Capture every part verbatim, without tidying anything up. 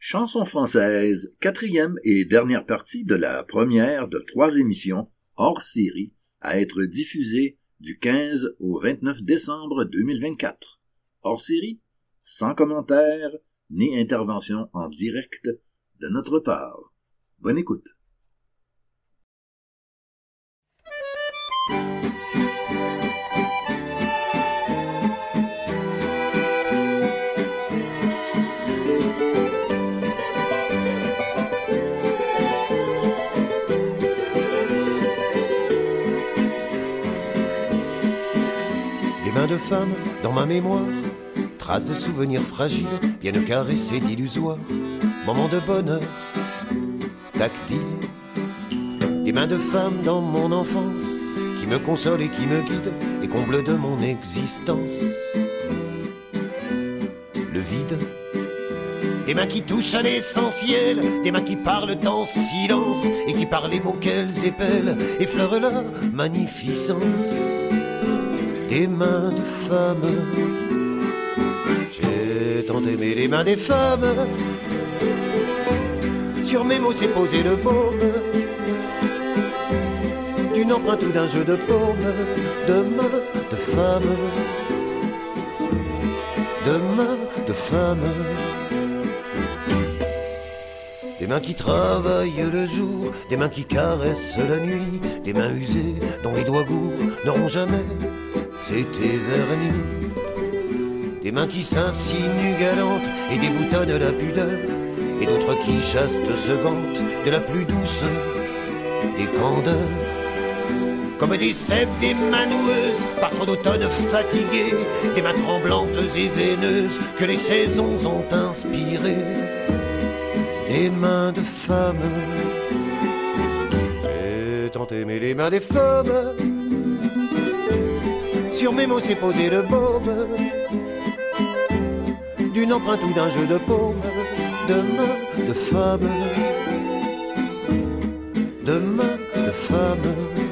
Chanson française, quatrième et dernière partie de la première de trois émissions hors série à être diffusée du quinze au vingt-neuf décembre deux mille vingt-quatre. Hors série, sans commentaire ni intervention en direct de notre part. Bonne écoute. De femmes dans ma mémoire, traces de souvenirs fragiles viennent caresser d'illusoires moments de bonheur tactile. Des mains de femmes dans mon enfance qui me consolent et qui me guident et comblent de mon existence le vide. Des mains qui touchent à l'essentiel, des mains qui parlent en silence et qui par les mots qu'elles épellent effleurent la magnificence. Des mains de femmes, j'ai tant aimé les mains des femmes. Sur mes mots s'est posé le baume d'une empreinte ou d'un jeu de paume. De mains de femmes, de mains de femmes. Des mains qui travaillent le jour, des mains qui caressent la nuit, des mains usées dont les doigts goûts n'auront jamais été vernis. Des mains qui s'insinuent galantes et déboutonnent la pudeur, et d'autres qui chaste se gantent de la plus douce des candeurs. Comme des cèpes, des mains noueuses, par trop d'automne fatiguées, des mains tremblantes et veineuses que les saisons ont inspirées. Des mains de femmes, j'ai tant aimé les mains des femmes. Sur mes mots s'est posé le baume d'une empreinte ou d'un jeu de paume. De mains de femmes, de mains de femmes.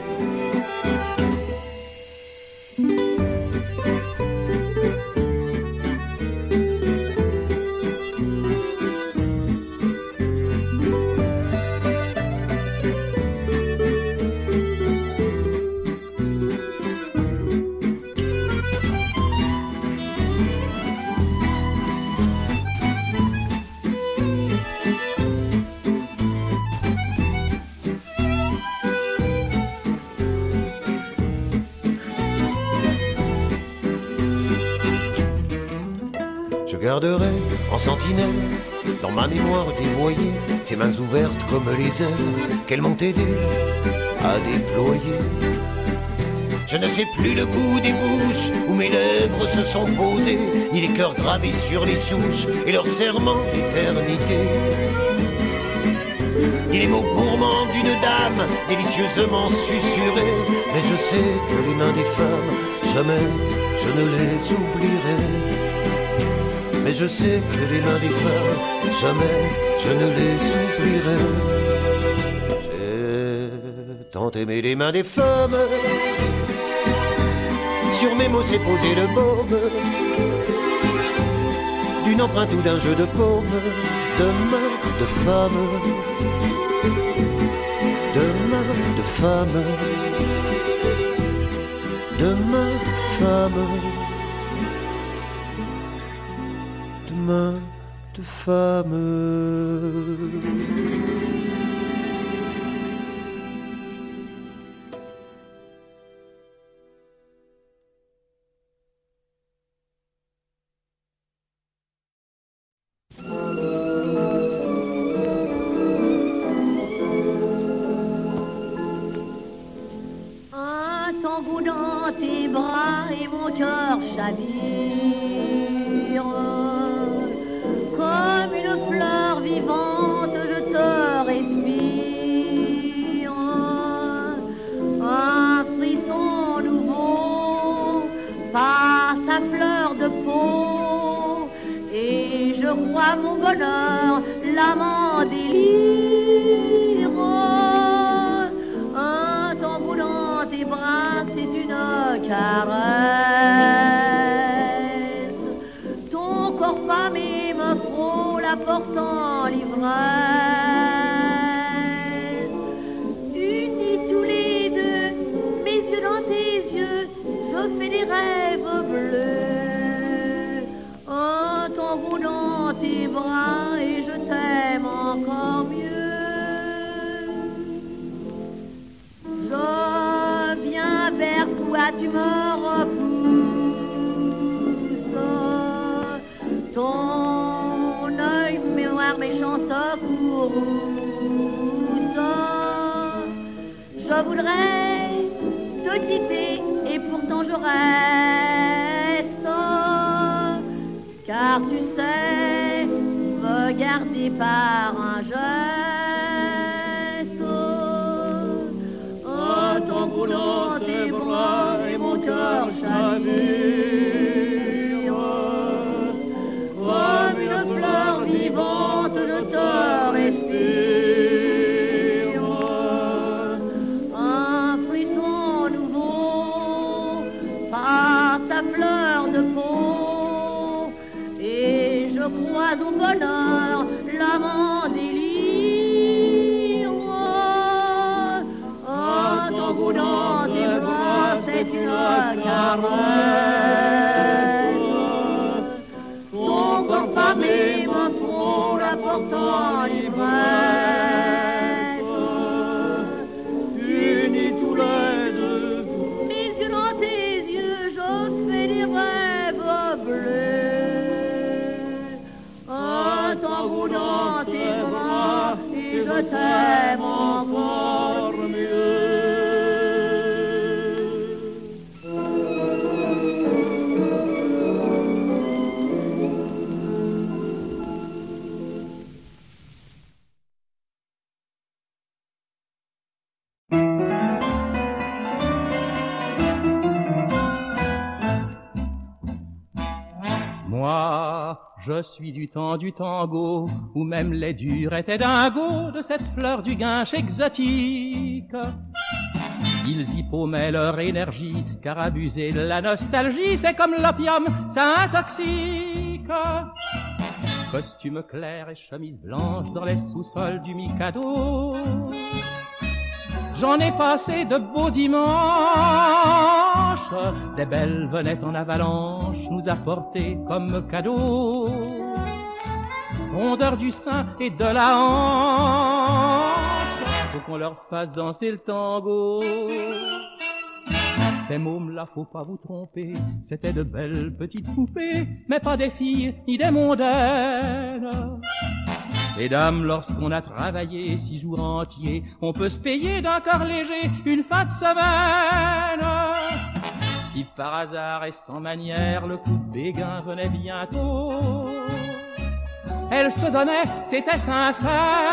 Je garderai en sentinelle dans ma mémoire dévoyée ces mains ouvertes comme les ailes qu'elles m'ont aidé à déployer. Je ne sais plus le goût des bouches où mes lèvres se sont posées, ni les cœurs gravés sur les souches et leur serment d'éternité, ni les mots gourmands d'une dame délicieusement susurrés. Mais je sais que les mains des femmes, jamais je ne les oublierai. Mais je sais que les mains des femmes, jamais je ne les oublierai. J'ai tant aimé les mains des femmes. Sur mes mots s'est posé le baume d'une empreinte ou d'un jeu de paume. De mains de femmes, de mains de femmes, de mains de femmes. Mains de femmes. Un tango dans tes bras et mon cœur chavire. Comme une fleur vivante, je te respire. Un frisson nouveau par sa fleur de peau, et je crois mon bonheur, l'amant délire. Un tambour dans tes bras, c'est une caresse. Ton corps pas mes mains me frôle apportant l'ivresse. Unis tous les deux, mes yeux dans tes yeux, je fais des rêves bleus. Un tango dans tes bras et je t'aime encore mieux. Je viens vers toi, tu me repousses. Ton œil mémoire méchant secousse. Je voudrais te quitter et pourtant je reste. Car tu sais me garder par un geste. Un tango dans tes bras et mon cœur chavire. Comme une fleur vivante, je te respire. Un frisson nouveau par ta fleur de peau. Et je crois au bonheur, l'âme en délire. Un tango dans tes bras, c'est une caresse. Ton corps parlé me frôle apportant l'ivresse. Unis tous les deux, mes yeux dans tes yeux, je fais des rêves bleus. Un tango dans tes bras et je t'aime encore mieux. Moi, je suis du temps du tango, où même les durs étaient dingos de cette fleur du guinche exotique. Ils y paumaient leur énergie, car abuser de la nostalgie, c'est comme l'opium, ça intoxique. Costume clair et chemise blanche dans les sous-sols du Mikado. J'en ai passé de beaux dimanches, des belles venaient en avalanche nous apporter comme cadeau. Rondeur du sein et de la hanche, faut qu'on leur fasse danser le tango. Ces mômes-là, faut pas vous tromper, c'étaient de belles petites poupées, mais pas des filles ni des mondaines. Les dames, lorsqu'on a travaillé six jours entiers, on peut se payer d'un corps léger une fin de semaine. Si par hasard et sans manière le coup de béguin venait bientôt, elles se donnaient, c'était sincère.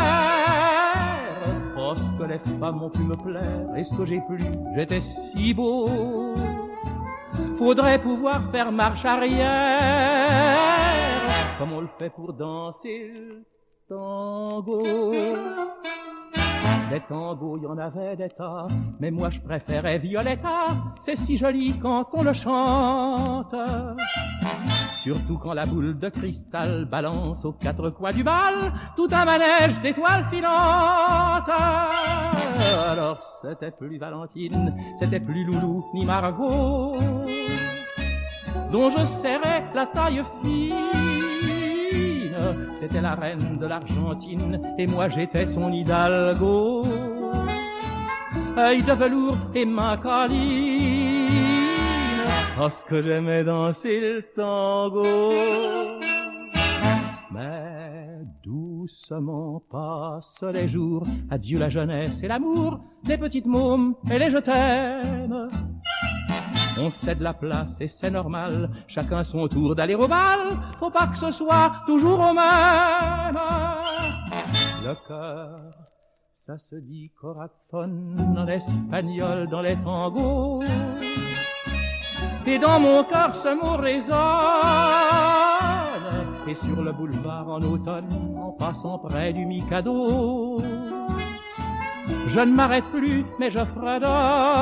Oh, ce que les femmes ont pu me plaire, et ce que j'ai plu, j'étais si beau. Faudrait pouvoir faire marche arrière, comme on le fait pour danser tango. Des tangos, y en avait des tas, mais moi je préférais Violetta, c'est si joli quand on le chante. Surtout quand la boule de cristal balance aux quatre coins du bal tout un manège d'étoiles filantes. Alors c'était plus Valentine, c'était plus Loulou ni Margot, dont je serrais la taille fine. C'était la reine de l'Argentine et moi j'étais son hidalgo. Œil de velours et main câline, oh ce que j'aimais danser le tango. Mais doucement passent les jours, adieu la jeunesse et l'amour, les petites mômes et les je t'aime. On cède la place et c'est normal, chacun son tour d'aller au bal, faut pas que ce soit toujours au même. Le cœur, ça se dit corazón en espagnol dans les tangos, et dans mon cœur ce mot résonne. Et sur le boulevard en automne, en passant près du Mikado, je ne m'arrête plus mais je fredonne.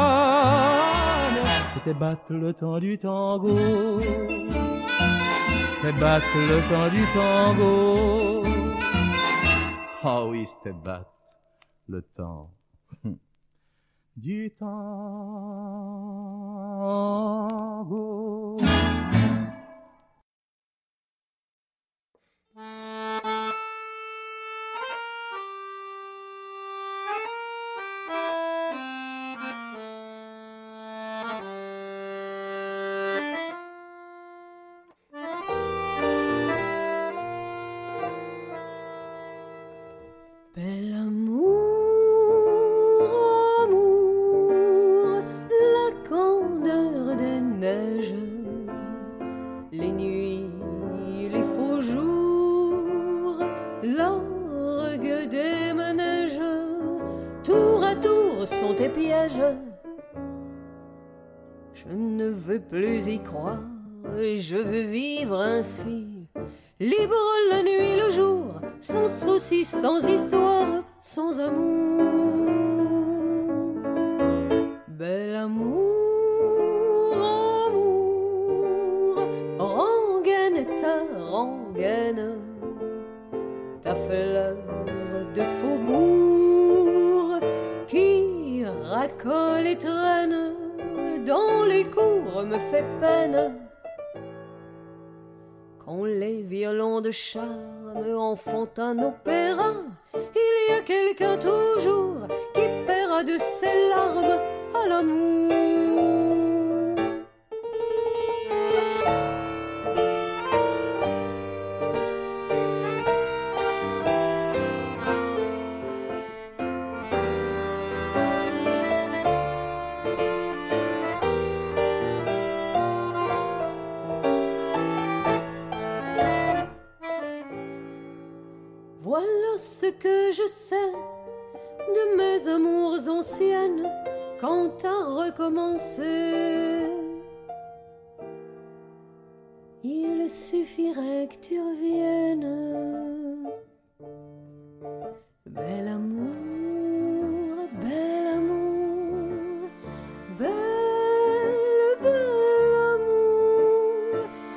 C'était battre le temps du tango. c'était battre le temps du tango. Ah oui, c'était battre le temps du tango. Bel amour, amour, la candeur des neiges, les nuits, les faux jours, l'orgue des manèges, tour à tour sont tes pièges. Je ne veux plus y croire, je veux vivre ainsi, libre la nuit, le jour, sans souci, sans histoire, sans amour. Bel amour, amour, rengaine ta rengaine, ta fleur de faubourg qui racole et traîne dans les cours me fait peine. Quand les violons de charme en font un opéra, il y a quelqu'un toujours qui paiera de ses larmes à l'amour. Voilà ce que je sais de mes amours anciennes quand à recommencer. Il suffirait que tu reviennes. Bel amour, bel amour, bel, bel amour.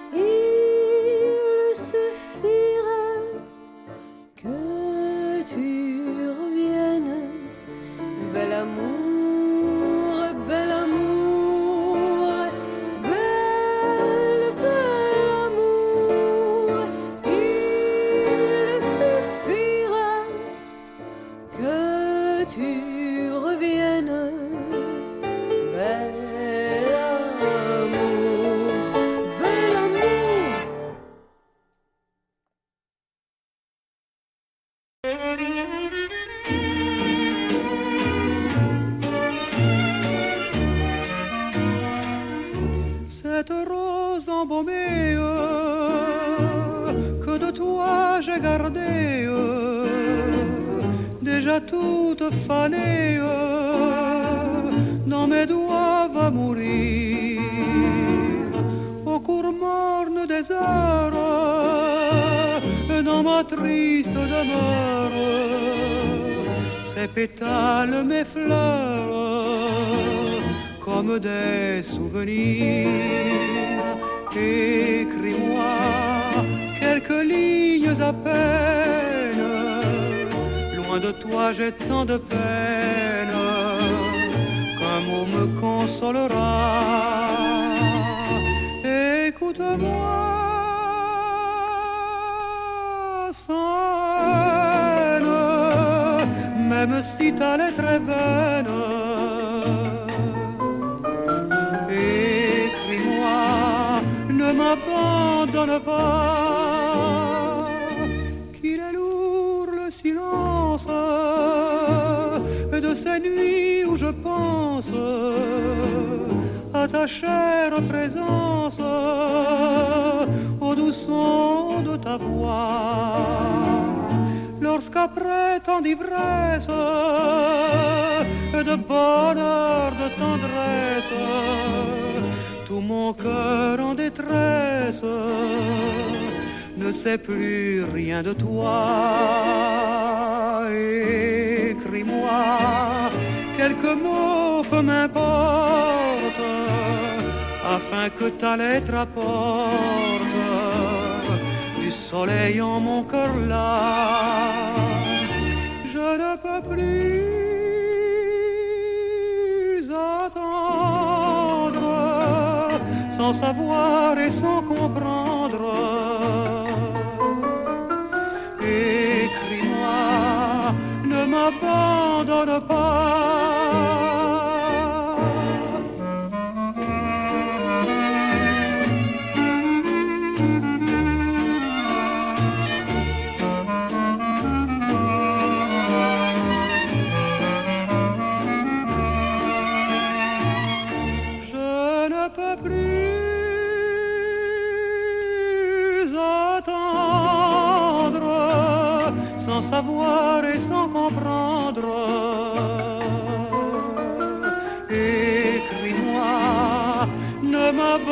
Il suffirait que tu reviennes. Bel amour, bel amour, bel, bel amour. Il suffirait que tu reviennes. Bel amour, bel amour. Cette rose embaumée que de toi j'ai gardée, déjà toute fanée, dans mes doigts va mourir. Au cours morne des heures, dans ma triste demeure, ces pétales m'effleurent comme des souvenirs. Écris-moi quelques lignes à peine, loin de toi j'ai tant de peine, qu'un mot me consolera. Écoute-moi, scène, même si ta lettre est vaine. Écris-moi, ne m'abandonne pas, qu'il est lourd le silence de ces nuits où je pense à ta chère présence, au doux son de ta voix. Lorsqu'après tant d'ivresse, de bonheur, de tendresse, tout mon cœur en détresse ne sait plus rien de toi. Écris-moi quelques mots, peu m'importe, afin que ta lettre apporte soleil en mon cœur là. Je ne peux plus attendre sans savoir et sans comprendre. Écris-moi, ne m'abandonne pas. Sans savoir et sans comprendre, écris-moi, ne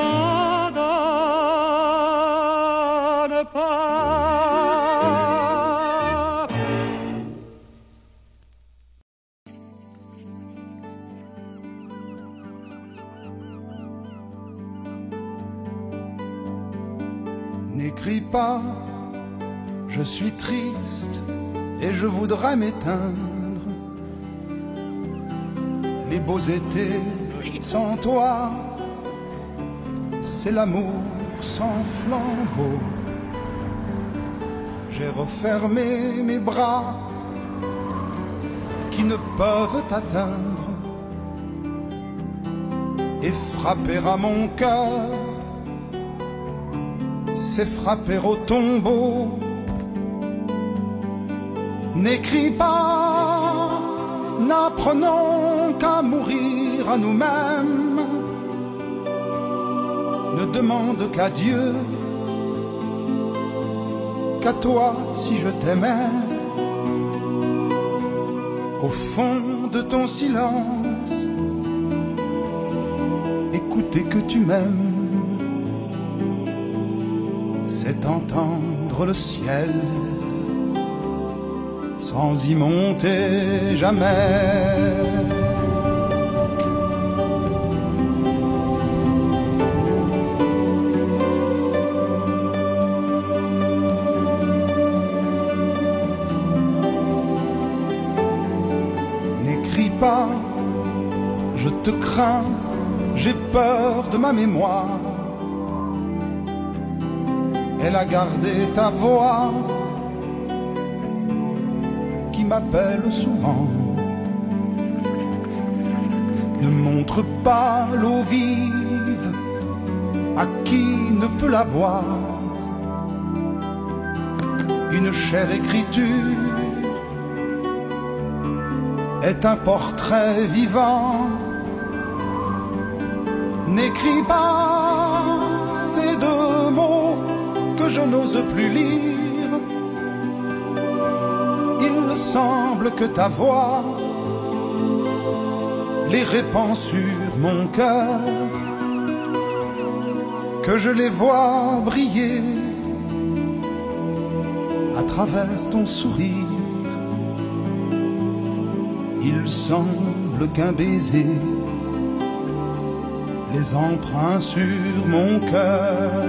m'abandonne pas. N'écris pas, je suis triste et je voudrais m'éteindre. Les beaux étés sans toi, c'est l'amour sans flambeau. J'ai refermé mes bras qui ne peuvent t'atteindre et frapper à mon cœur, c'est frapper au tombeau. N'écris pas, n'apprenons qu'à mourir à nous-mêmes. Ne demande qu'à Dieu, qu'à toi si je t'aimais. Au fond de ton silence, écouter que tu m'aimes, c'est entendre le ciel sans y monter jamais. N'écris pas, je te crains, j'ai peur de ma mémoire. Elle a gardé ta voix m'appelle souvent. Ne montre pas l'eau vive à qui ne peut la boire. Une chère écriture est un portrait vivant. N'écris pas ces deux mots que je n'ose plus lire. Il semble que ta voix les répand sur mon cœur, que je les vois briller à travers ton sourire. Il semble qu'un baiser les empreint sur mon cœur.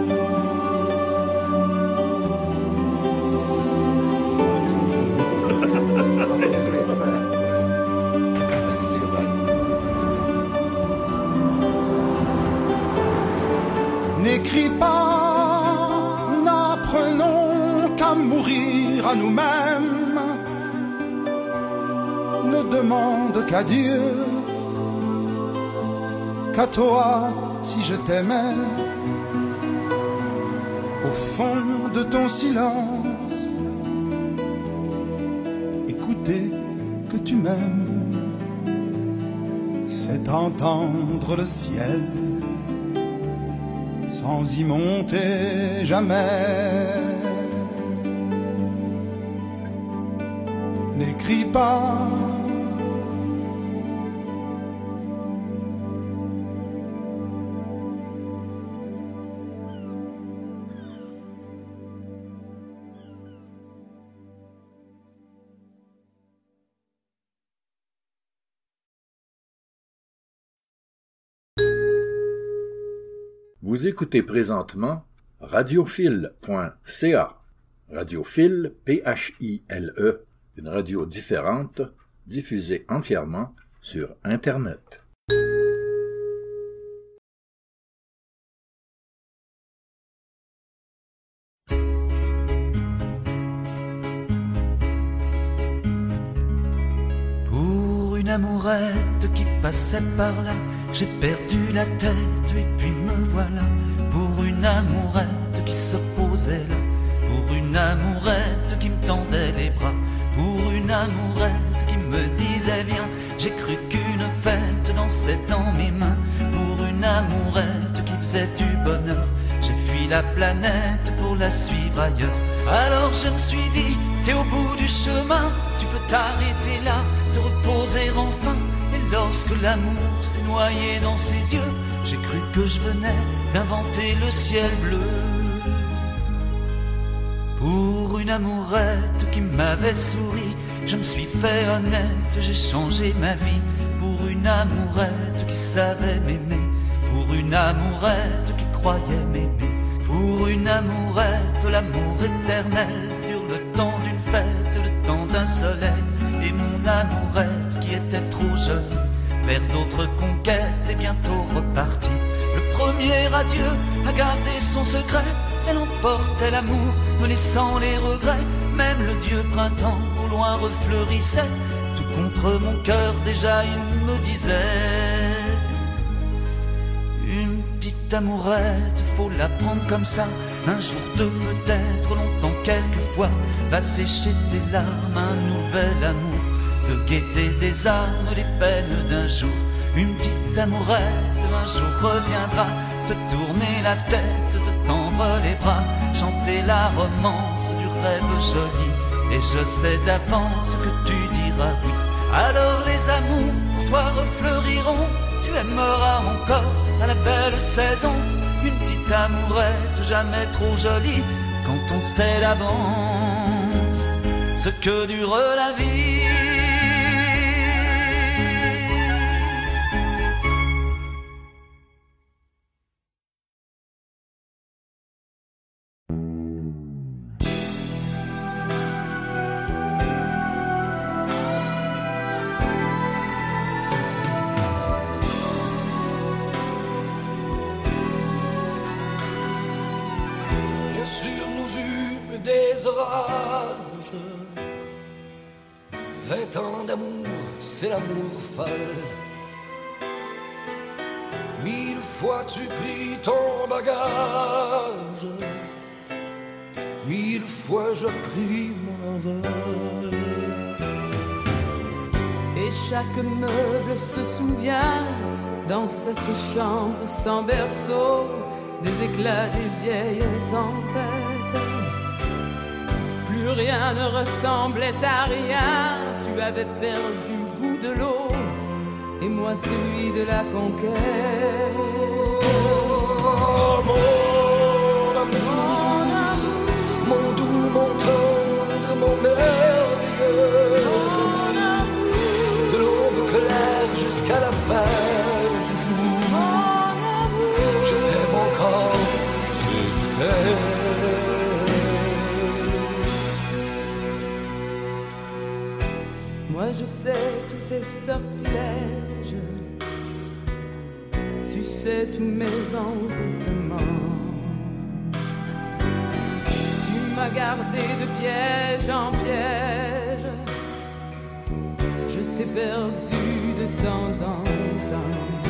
N'écris pas, n'apprenons qu'à mourir à nous-mêmes. Ne demande qu'à Dieu, qu'à toi si je t'aimais. Au fond de ton silence, écouter que tu m'aimes, c'est entendre le ciel sans y monter jamais. N'écris pas, Vous écoutez présentement radiophile point c a. Radiophile, P H I L E, une radio différente, diffusée entièrement sur Internet. Pour une amourette qui passait par là, j'ai perdu la tête et puis me voilà. Pour une amourette qui se posait là, pour une amourette qui me tendait les bras, pour une amourette qui me disait viens, j'ai cru qu'une fête dansait dans mes mains. Pour une amourette qui faisait du bonheur, j'ai fui la planète pour la suivre ailleurs. Alors je me suis dit, t'es au bout du chemin, tu peux t'arrêter là, te reposer enfin. Et lorsque l'amour s'est noyé dans ses yeux, j'ai cru que je venais d'inventer le ciel bleu. Pour une amourette qui m'avait souri, je me suis fait honnête, j'ai changé ma vie. Pour une amourette qui savait m'aimer, pour une amourette qui croyait m'aimer, pour une amourette, l'amour éternel dure le temps d'une fête, le temps d'un soleil. Et mon amourette qui était trop jolie, vers d'autres conquêtes est bientôt repartie. Le premier adieu a gardé son secret, elle emportait l'amour, me laissant les regrets. Même le dieu printemps au loin refleurissait, tout contre mon cœur déjà il me disait. Une petite amourette, faut la prendre comme ça, un jour, deux, peut-être, longtemps, quelquefois, va sécher tes larmes, un nouvel amour, de gaieté des âmes, les peines d'un jour. Une petite amourette, un jour reviendra, te tourner la tête, te tendre les bras, chanter la romance du rêve joli. Et je sais d'avance que tu diras oui. Alors les amours pour toi refleuriront, tu aimeras encore à la belle saison. Une petite amourette jamais trop jolie, quand on sait d'avance ce que dure la vie. Vingt ans d'amour, c'est l'amour folle. Mille fois tu pris ton bagage, mille fois je pris mon envol. Et chaque meuble se souvient, dans cette chambre sans berceau, des éclats des vieilles tempêtes. Plus rien ne ressemblait à rien, tu avais perdu le goût de l'eau, et moi celui de la conquête. Oh, mon amour, mon amour, mon doux, mon tendre, mon merveilleux amour, de l'aube claire jusqu'à la fin du jour. Je t'aime encore, tu sais, je t'aime. Moi je sais tous tes sortilèges, tu sais tous mes envoûtements. Tu m'as gardé de piège en piège, je t'ai perdu de temps en temps.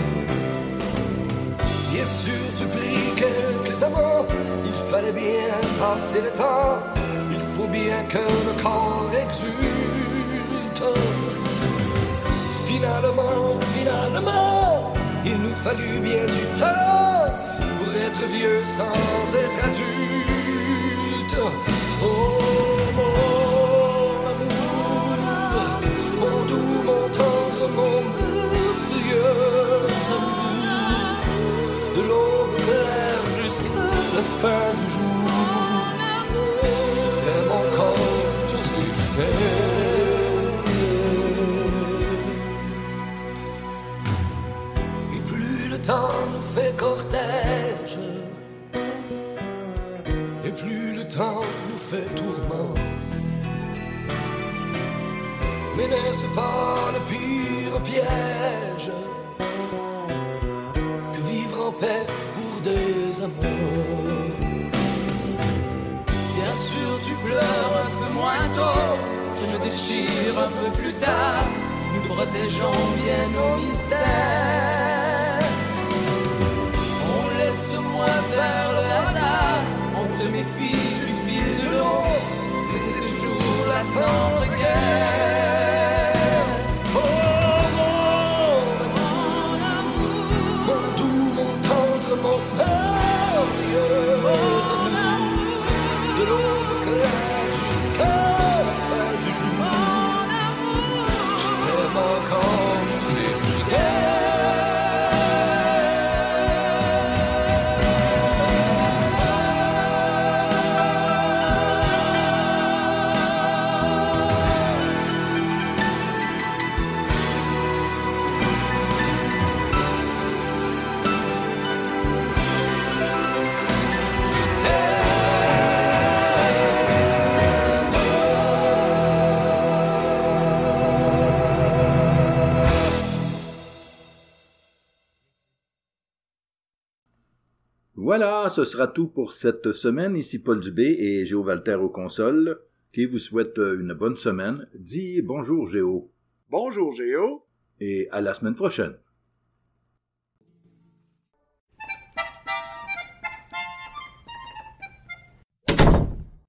Bien sûr tu pris quelques amants, il fallait bien passer le temps, il faut bien que le corps exulte. Finalement, finalement, il nous fallut bien du talent pour être vieux sans être adulte. Oh mon amour, mon doux, mon tendre, mon merveilleux amour, de l'aube claire jusqu'à la fin du jour. Je t'aime encore, tu sais, je t'aime. Le temps nous fait cortège, mauvais tourment. Mais n'est-ce pas le pire piège que vivre en paix pour des amours? Bien sûr tu pleures un peu moins tôt, je me déchire un peu plus tard, nous protégeons bien nos mystères. On laisse moins faire le hasard, on se méfie du fil de l'eau, mais c'est toujours la tendre guerre. Oh mon amour, mon amour, mon doux, mon tendre, mon merveilleux amour, de l'aube claire jusqu'à la fin du jour. Je t'aime encore, tu sais que je t'aime. Voilà, ce sera tout pour cette semaine. Ici Paul Dubé et Géo Walter aux consoles, qui vous souhaite une bonne semaine. Dis bonjour Géo. Bonjour Géo. Et à la semaine prochaine.